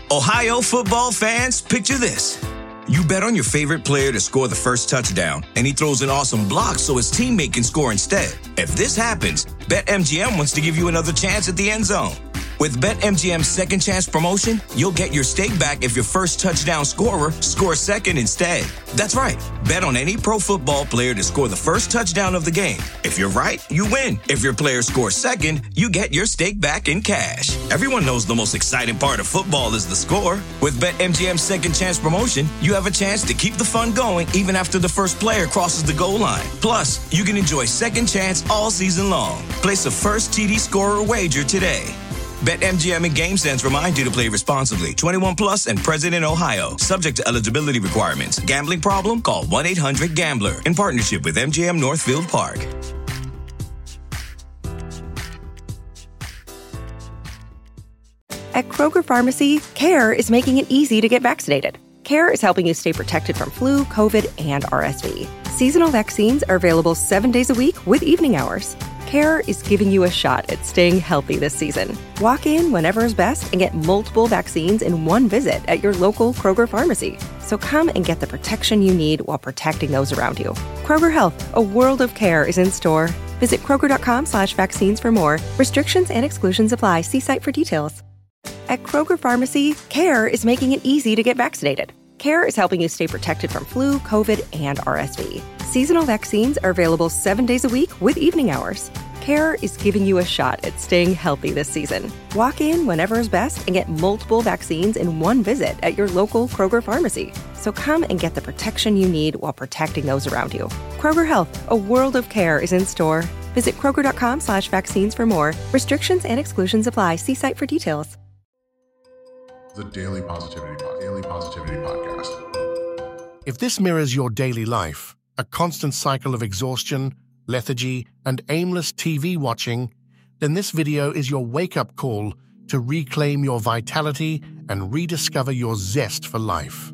Ohio football fans, picture this. You bet on your favorite player to score the first touchdown, and he throws an awesome block so his teammate can score instead. If this happens, BetMGM wants to give you another chance at the end zone. With BetMGM's second chance promotion, you'll get your stake back if your first touchdown scorer scores second instead. That's right. Bet on any pro football player to score the first touchdown of the game. If you're right, you win. If your player scores second, you get your stake back in cash. Everyone knows the most exciting part of football is the score. With BetMGM's second chance promotion, you have a chance to keep the fun going even after the first player crosses the goal line. Plus, you can enjoy second chance all season long. Place a first TD scorer wager today. BetMGM and GameSense remind you to play responsibly. 21 plus and present in Ohio. Subject to eligibility requirements. Gambling problem? Call 1-800-GAMBLER. In partnership with MGM Northfield Park. At Kroger Pharmacy, CARE is making it easy to get vaccinated. CARE is helping you stay protected from flu, COVID, and RSV. Seasonal vaccines are available 7 days a week with evening hours. CARE is giving you a shot at staying healthy this season. Walk in whenever is best and get multiple vaccines in one visit at your local Kroger pharmacy. So come and get the protection you need while protecting those around you. Kroger Health, a world of care is in store. Visit Kroger.com/vaccines for more. Restrictions and exclusions apply. See site for details. At Kroger Pharmacy, CARE is making it easy to get vaccinated. CARE is helping you stay protected from flu, COVID, and RSV. Seasonal vaccines are available 7 days a week with evening hours. CARE is giving you a shot at staying healthy this season. Walk in whenever is best and get multiple vaccines in one visit at your local Kroger pharmacy. So come and get the protection you need while protecting those around you. Kroger Health, a world of care is in store. Visit Kroger.com/vaccines for more. Restrictions and exclusions apply. See site for details. The Daily Positivity Podcast. If this mirrors your daily life, a constant cycle of exhaustion, lethargy, and aimless TV watching, then this video is your wake-up call to reclaim your vitality and rediscover your zest for life.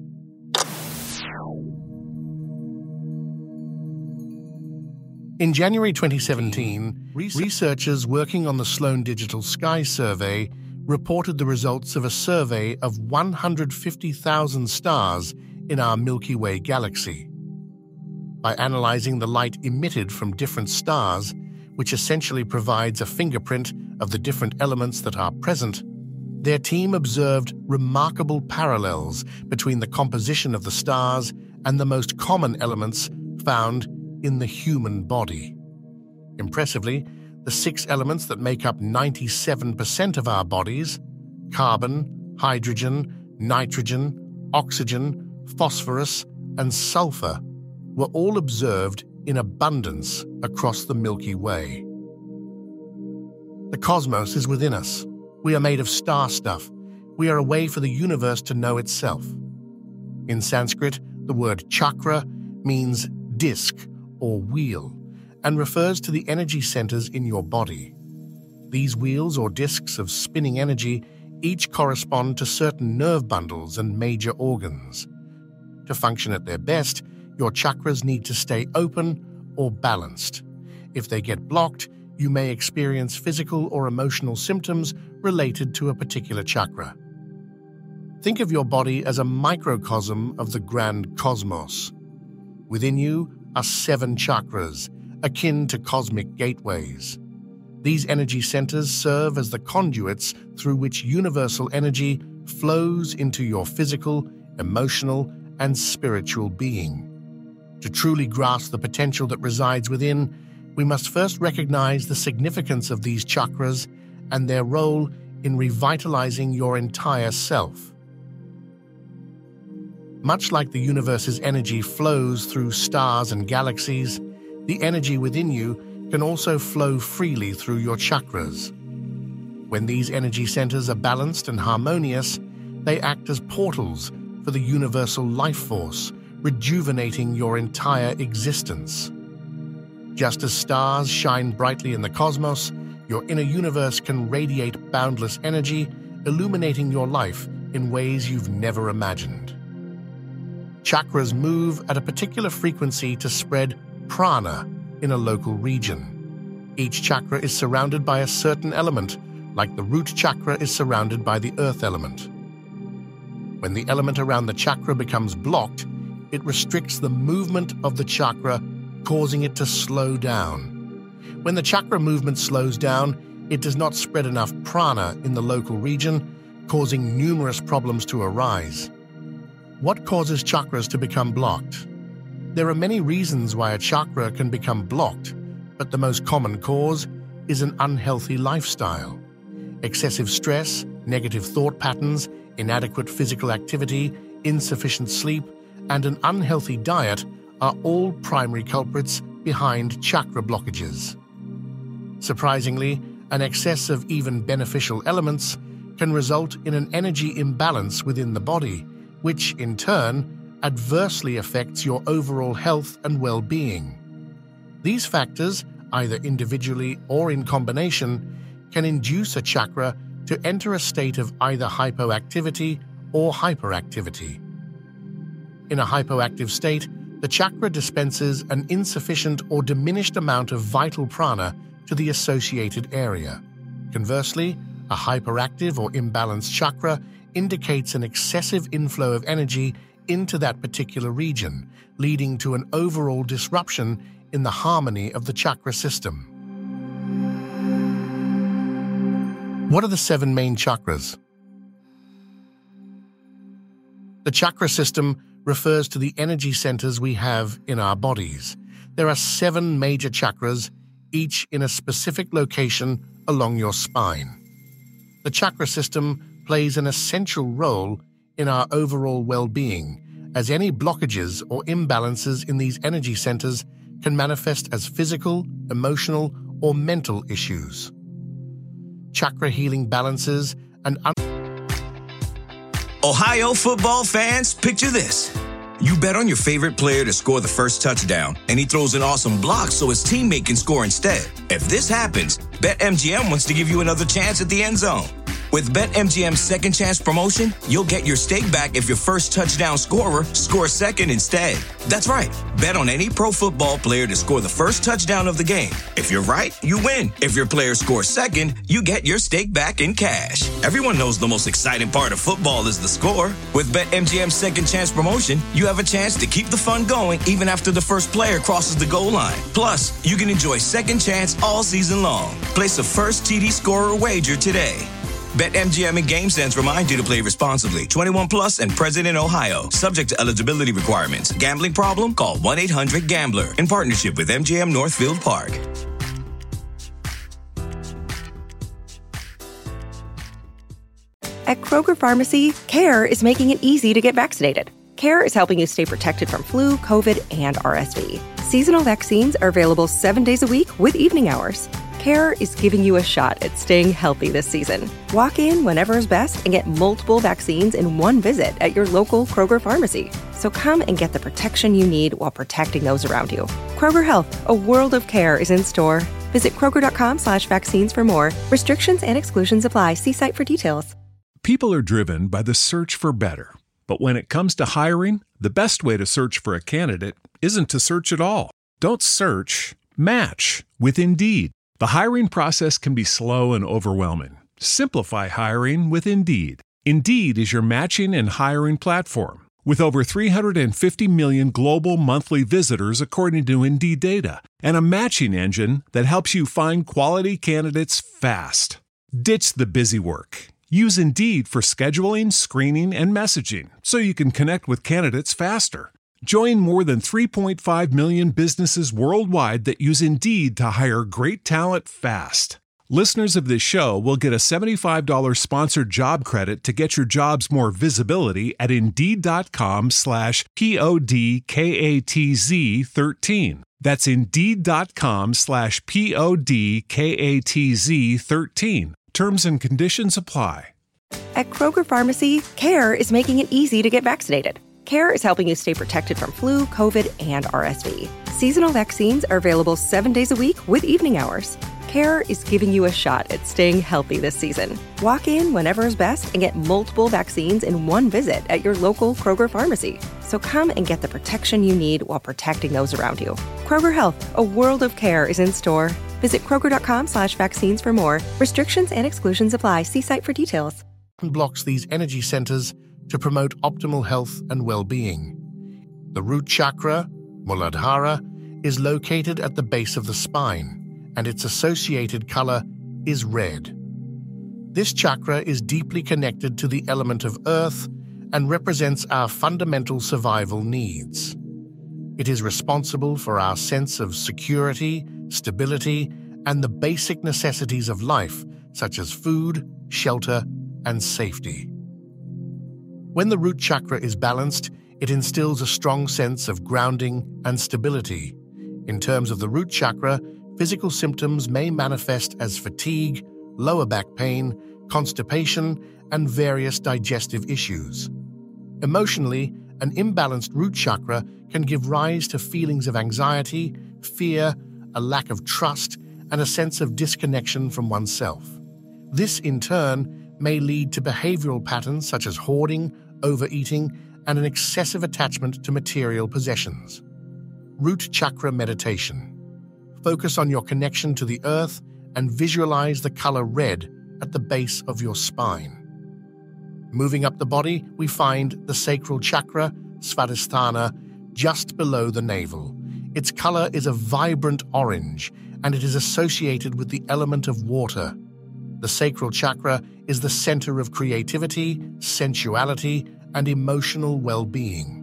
In January 2017, researchers working on the Sloan Digital Sky Survey reported the results of a survey of 150,000 stars in our Milky Way galaxy. By analyzing the light emitted from different stars, which essentially provides a fingerprint of the different elements that are present, their team observed remarkable parallels between the composition of the stars and the most common elements found in the human body. Impressively, the 6 elements that make up 97% of our bodies — carbon, hydrogen, nitrogen, oxygen, phosphorus, and sulfur — were all observed in abundance across the Milky Way. The cosmos is within us. We are made of star stuff. We are a way for the universe to know itself. In Sanskrit, the word chakra means disc or wheel and refers to the energy centers in your body. These wheels or discs of spinning energy each correspond to certain nerve bundles and major organs. To function at their best, your chakras need to stay open or balanced. If they get blocked, you may experience physical or emotional symptoms related to a particular chakra. Think of your body as a microcosm of the grand cosmos. Within you are 7 chakras, akin to cosmic gateways. These energy centers serve as the conduits through which universal energy flows into your physical, emotional, and spiritual being. To truly grasp the potential that resides within, we must first recognize the significance of these chakras and their role in revitalizing your entire self. Much like the universe's energy flows through stars and galaxies, the energy within you can also flow freely through your chakras. When these energy centers are balanced and harmonious, they act as portals for the universal life force, rejuvenating your entire existence. Just as stars shine brightly in the cosmos, your inner universe can radiate boundless energy, illuminating your life in ways you've never imagined. Chakras move at a particular frequency to spread prana in a local region. Each chakra is surrounded by a certain element, like the root chakra is surrounded by the earth element. When the element around the chakra becomes blocked, it restricts the movement of the chakra, causing it to slow down. When the chakra movement slows down, it does not spread enough prana in the local region, causing numerous problems to arise. What causes chakras to become blocked? There are many reasons why a chakra can become blocked, but the most common cause is an unhealthy lifestyle. Excessive stress, negative thought patterns, inadequate physical activity, insufficient sleep, and an unhealthy diet are all primary culprits behind chakra blockages. Surprisingly, an excess of even beneficial elements can result in an energy imbalance within the body, which, in turn, adversely affects your overall health and well-being. These factors, either individually or in combination, can induce a chakra to enter a state of either hypoactivity or hyperactivity. In a hypoactive state, the chakra dispenses an insufficient or diminished amount of vital prana to the associated area. Conversely, a hyperactive or imbalanced chakra indicates an excessive inflow of energy into that particular region, leading to an overall disruption in the harmony of the chakra system. What are the 7 main chakras? The chakra system refers to the energy centers we have in our bodies. There are 7 major chakras, each in a specific location along your spine. The chakra system plays an essential role in our overall well-being, as any blockages or imbalances in these energy centers can manifest as physical, emotional, or mental issues. Chakra healing balances and Ohio football fans, picture this. You bet on your favorite player to score the first touchdown, and he throws an awesome block so his teammate can score instead. If this happens, BetMGM wants to give you another chance at the end zone. With BetMGM's second chance promotion, you'll get your stake back if your first touchdown scorer scores second instead. That's right. Bet on any pro football player to score the first touchdown of the game. If you're right, you win. If your player scores second, you get your stake back in cash. Everyone knows the most exciting part of football is the score. With BetMGM's second chance promotion, you have a chance to keep the fun going even after the first player crosses the goal line. Plus, you can enjoy second chance all season long. Place a first TD scorer wager today. BetMGM and GameSense remind you to play responsibly. 21 plus and present in Ohio. Subject to eligibility requirements. Gambling problem? Call 1-800-GAMBLER. In partnership with MGM Northfield Park. At Kroger Pharmacy, CARE is making it easy to get vaccinated. CARE is helping you stay protected from flu, COVID, and RSV. Seasonal vaccines are available 7 days a week with evening hours. CARE is giving you a shot at staying healthy this season. Walk in whenever is best and get multiple vaccines in one visit at your local Kroger pharmacy. So come and get the protection you need while protecting those around you. Kroger Health, a world of care is in store. Visit Kroger.com/vaccines for more. Restrictions and exclusions apply. See site for details. People are driven by the search for better. But when it comes to hiring, the best way to search for a candidate isn't to search at all. Don't search, match with Indeed. The hiring process can be slow and overwhelming. Simplify hiring with Indeed. Indeed is your matching and hiring platform. With over 350 million global monthly visitors according to Indeed data, and a matching engine that helps you find quality candidates fast. Ditch the busy work. Use Indeed for scheduling, screening, and messaging so you can connect with candidates faster. Join more than 3.5 million businesses worldwide that use Indeed to hire great talent fast. Listeners of this show will get a $75 sponsored job credit to get your jobs more visibility at Indeed.com/PODKATZ13. That's Indeed.com/PODKATZ13. Terms and conditions apply. At Kroger Pharmacy, CARE is making it easy to get vaccinated. CARE is helping you stay protected from flu, COVID, and RSV. Seasonal vaccines are available 7 days a week with evening hours. CARE is giving you a shot at staying healthy this season. Walk in whenever is best and get multiple vaccines in one visit at your local Kroger pharmacy. So come and get the protection you need while protecting those around you. Kroger Health, a world of care is in store. Visit Kroger.com/vaccines for more. Restrictions and exclusions apply. See site for details. Blocks these energy centers, to promote optimal health and well-being. The root chakra, Muladhara, is located at the base of the spine, and its associated color is red. This chakra is deeply connected to the element of earth and represents our fundamental survival needs. It is responsible for our sense of security, stability, and the basic necessities of life, such as food, shelter, and safety. When the root chakra is balanced, it instills a strong sense of grounding and stability. In terms of the root chakra, physical symptoms may manifest as fatigue, lower back pain, constipation, and various digestive issues. Emotionally, an imbalanced root chakra can give rise to feelings of anxiety, fear, a lack of trust, and a sense of disconnection from oneself. This, in turn, may lead to behavioral patterns such as hoarding, overeating, and an excessive attachment to material possessions. Root chakra meditation. Focus on your connection to the earth and visualize the color red at the base of your spine. Moving up the body, we find the sacral chakra, Svadhisthana, just below the navel. Its color is a vibrant orange, and it is associated with the element of water. The sacral chakra is the center of creativity, sensuality, and emotional well-being.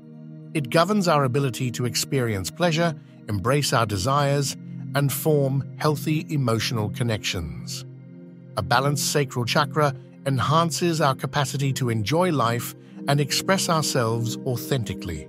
It governs our ability to experience pleasure, embrace our desires, and form healthy emotional connections. A balanced sacral chakra enhances our capacity to enjoy life and express ourselves authentically.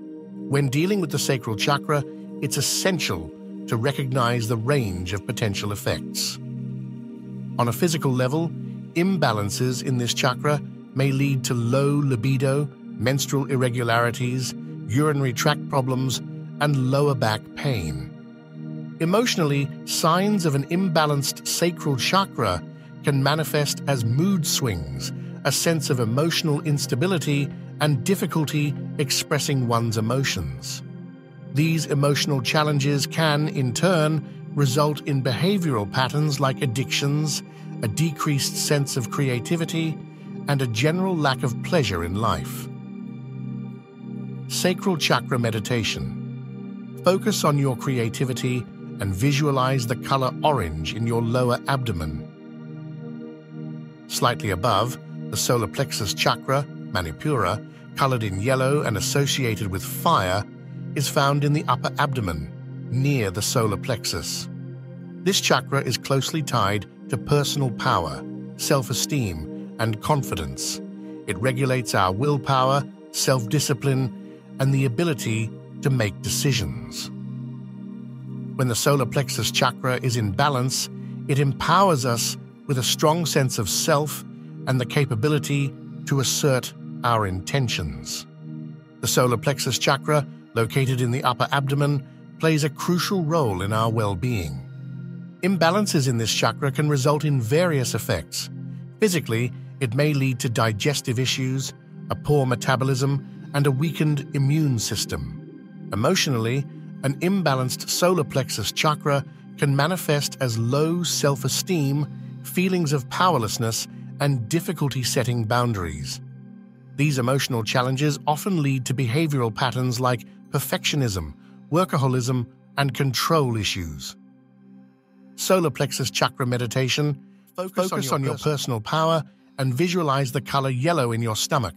When dealing with the sacral chakra, it's essential to recognize the range of potential effects. On a physical level, imbalances in this chakra may lead to low libido, menstrual irregularities, urinary tract problems, and lower back pain. Emotionally, signs of an imbalanced sacral chakra can manifest as mood swings, a sense of emotional instability, and difficulty expressing one's emotions. These emotional challenges can, in turn, result in behavioral patterns like addictions, a decreased sense of creativity, and a general lack of pleasure in life. Sacral chakra meditation. Focus on your creativity and visualize the color orange in your lower abdomen. Slightly above, the solar plexus chakra, Manipura, colored in yellow and associated with fire, is found in the upper abdomen, near the solar plexus. This chakra is closely tied to personal power, self-esteem, and confidence. It regulates our willpower, self-discipline, and the ability to make decisions. When the solar plexus chakra is in balance, it empowers us with a strong sense of self and the capability to assert our intentions. The solar plexus chakra, located in the upper abdomen, plays a crucial role in our well-being. Imbalances in this chakra can result in various effects. Physically, it may lead to digestive issues, a poor metabolism, and a weakened immune system. Emotionally, an imbalanced solar plexus chakra can manifest as low self-esteem, feelings of powerlessness, and difficulty setting boundaries. These emotional challenges often lead to behavioral patterns like perfectionism, workaholism, and control issues. Solar plexus chakra meditation. Focus on your personal power and visualize the color yellow in your stomach.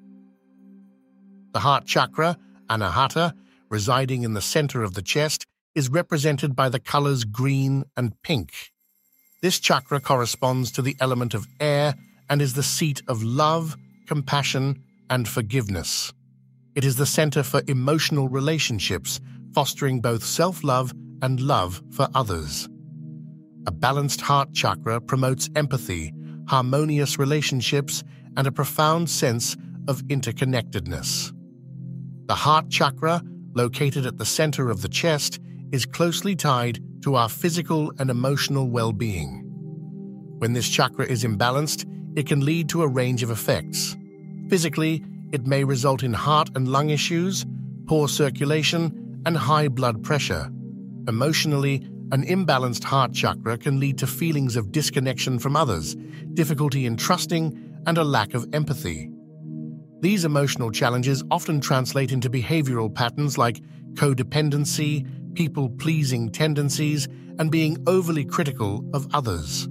The heart chakra, Anahata, residing in the center of the chest, is represented by the colors green and pink. This chakra corresponds to the element of air and is the seat of love, compassion, and forgiveness. It is the center for emotional relationships, fostering both self-love and love for others. A balanced heart chakra promotes empathy, harmonious relationships, and a profound sense of interconnectedness. The heart chakra, located at the center of the chest, is closely tied to our physical and emotional well-being. When this chakra is imbalanced, it can lead to a range of effects. Physically, it may result in heart and lung issues, poor circulation, and high blood pressure. Emotionally, an imbalanced heart chakra can lead to feelings of disconnection from others, difficulty in trusting, and a lack of empathy. These emotional challenges often translate into behavioral patterns like codependency, people-pleasing tendencies, and being overly critical of others.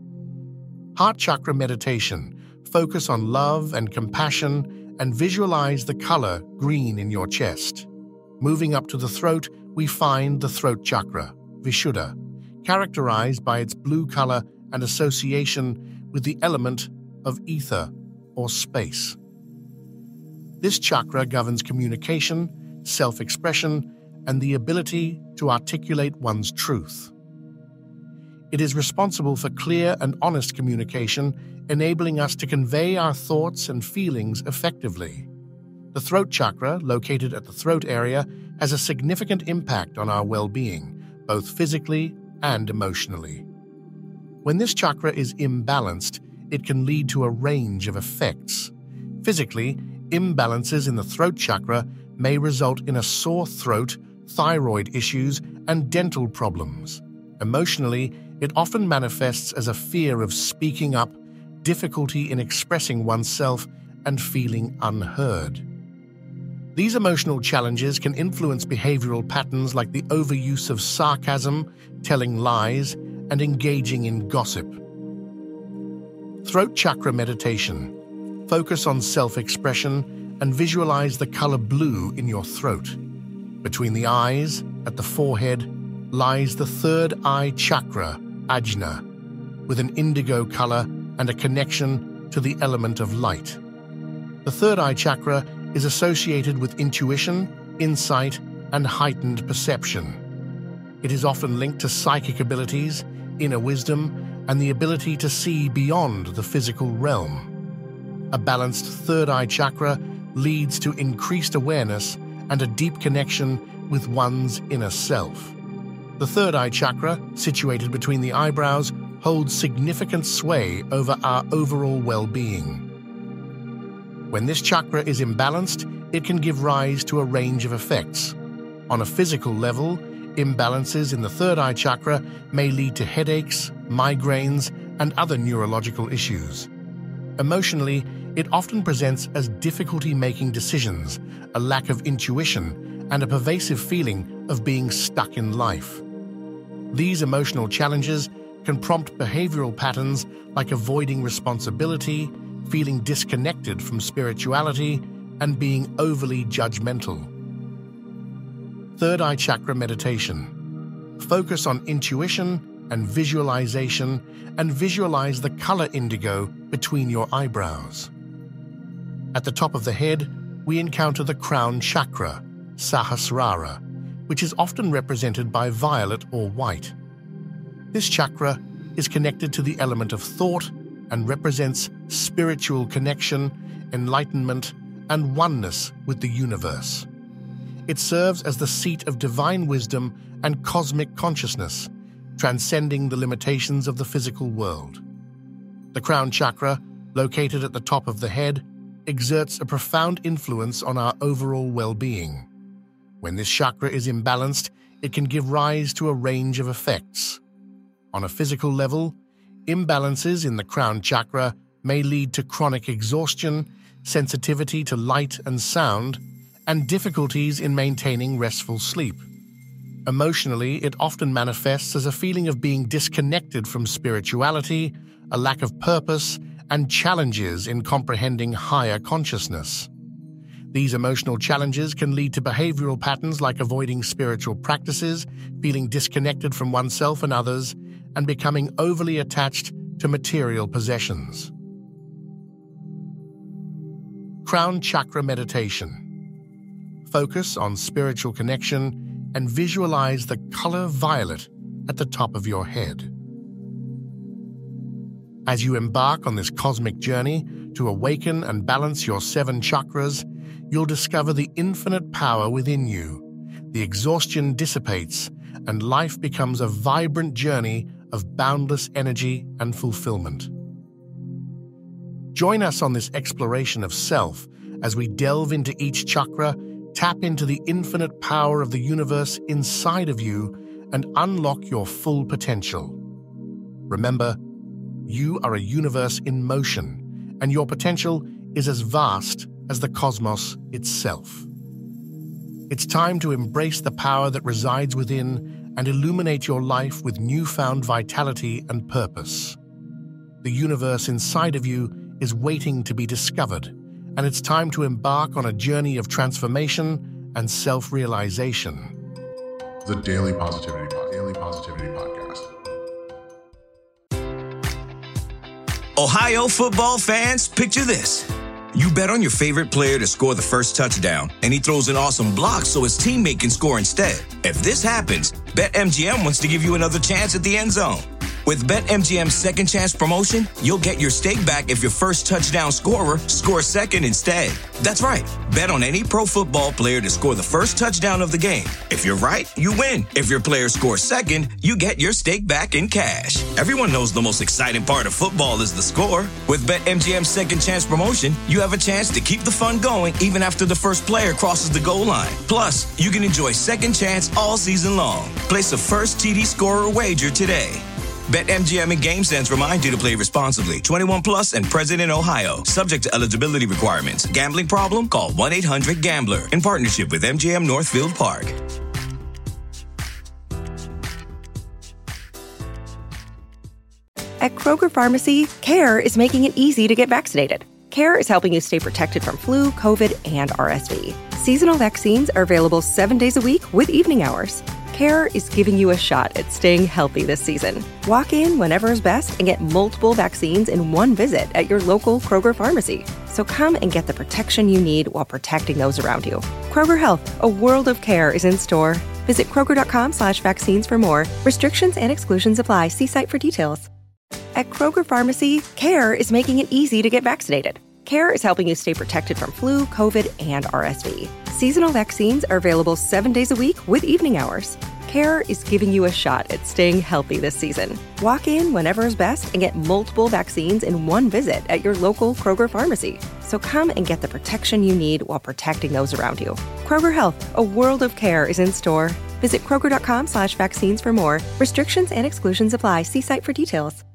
Heart chakra meditation. Focus on love and compassion and visualize the color green in your chest. Moving up to the throat, we find the throat chakra, Vishuddha, characterized by its blue color and association with the element of ether or space. This chakra governs communication, self-expression, and the ability to articulate one's truth. It is responsible for clear and honest communication, enabling us to convey our thoughts and feelings effectively. The throat chakra, located at the throat area, has a significant impact on our well-being, both physically and emotionally. When this chakra is imbalanced, it can lead to a range of effects. Physically, imbalances in the throat chakra may result in a sore throat, thyroid issues, and dental problems. Emotionally, it often manifests as a fear of speaking up, difficulty in expressing oneself, and feeling unheard. These emotional challenges can influence behavioral patterns like the overuse of sarcasm, telling lies, and engaging in gossip. Throat chakra meditation. Focus on self-expression and visualize the color blue in your throat. Between the eyes, at the forehead, lies the third eye chakra, Ajna, with an indigo color and a connection to the element of light. The third eye chakra is associated with intuition, insight, and heightened perception. It is often linked to psychic abilities, inner wisdom, and the ability to see beyond the physical realm. A balanced third eye chakra leads to increased awareness and a deep connection with one's inner self. The third eye chakra, situated between the eyebrows, holds significant sway over our overall well-being. When this chakra is imbalanced, it can give rise to a range of effects. On a physical level, imbalances in the third eye chakra may lead to headaches, migraines, and other neurological issues. Emotionally, it often presents as difficulty making decisions, a lack of intuition, and a pervasive feeling of being stuck in life. These emotional challenges can prompt behavioral patterns like avoiding responsibility, feeling disconnected from spirituality, and being overly judgmental. Third eye chakra meditation. Focus on intuition and visualization and visualize the color indigo between your eyebrows. At the top of the head, we encounter the crown chakra, Sahasrara, which is often represented by violet or white. This chakra is connected to the element of thought and represents spiritual connection, enlightenment, and oneness with the universe. It serves as the seat of divine wisdom and cosmic consciousness, transcending the limitations of the physical world. The crown chakra, located at the top of the head, exerts a profound influence on our overall well-being. When this chakra is imbalanced, it can give rise to a range of effects. On a physical level, imbalances in the crown chakra may lead to chronic exhaustion, sensitivity to light and sound, and difficulties in maintaining restful sleep. Emotionally, it often manifests as a feeling of being disconnected from spirituality, a lack of purpose, and challenges in comprehending higher consciousness. These emotional challenges can lead to behavioral patterns like avoiding spiritual practices, feeling disconnected from oneself and others, and becoming overly attached to material possessions. Crown chakra meditation. Focus on spiritual connection and visualize the color violet at the top of your head. As you embark on this cosmic journey to awaken and balance your 7 chakras, you'll discover the infinite power within you. The exhaustion dissipates, and life becomes a vibrant journey of boundless energy and fulfillment. Join us on this exploration of self as we delve into each chakra, tap into the infinite power of the universe inside of you, and unlock your full potential. Remember, you are a universe in motion, and your potential is as vast as the cosmos itself. It's time to embrace the power that resides within and illuminate your life with newfound vitality and purpose. The universe inside of you is waiting to be discovered, and it's time to embark on a journey of transformation and self-realization. The Daily Positivity Podcast. Ohio football fans, picture this. You bet on your favorite player to score the first touchdown, and he throws an awesome block so his teammate can score instead. If this happens, BetMGM wants to give you another chance at the end zone. With BetMGM's second chance promotion, you'll get your stake back if your first touchdown scorer scores second instead. That's right. Bet on any pro football player to score the first touchdown of the game. If you're right, you win. If your player scores second, you get your stake back in cash. Everyone knows the most exciting part of football is the score. With BetMGM's second chance promotion, you have a chance to keep the fun going even after the first player crosses the goal line. Plus, you can enjoy second chance all season long. Place a first TD scorer wager today. BetMGM and GameSense remind you to play responsibly. 21 plus and present in Ohio. Subject to eligibility requirements. Gambling problem? Call 1-800-GAMBLER. In partnership with MGM Northfield Park. At Kroger Pharmacy, CARE is making it easy to get vaccinated. CARE is helping you stay protected from flu, COVID, and RSV. Seasonal vaccines are available 7 days a week with evening hours. CARE is giving you a shot at staying healthy this season. Walk in whenever is best and get multiple vaccines in one visit at your local Kroger pharmacy. So come and get the protection you need while protecting those around you. Kroger Health, a world of care is in store. Visit Kroger.com/vaccines for more. Restrictions and exclusions apply. See site for details. At Kroger Pharmacy, CARE is making it easy to get vaccinated. CARE is helping you stay protected from flu, COVID, and RSV. Seasonal vaccines are available 7 days a week with evening hours. CARE is giving you a shot at staying healthy this season. Walk in whenever is best and get multiple vaccines in one visit at your local Kroger pharmacy. So come and get the protection you need while protecting those around you. Kroger Health, a world of care is in store. Visit Kroger.com/vaccines for more. Restrictions and exclusions apply. See site for details.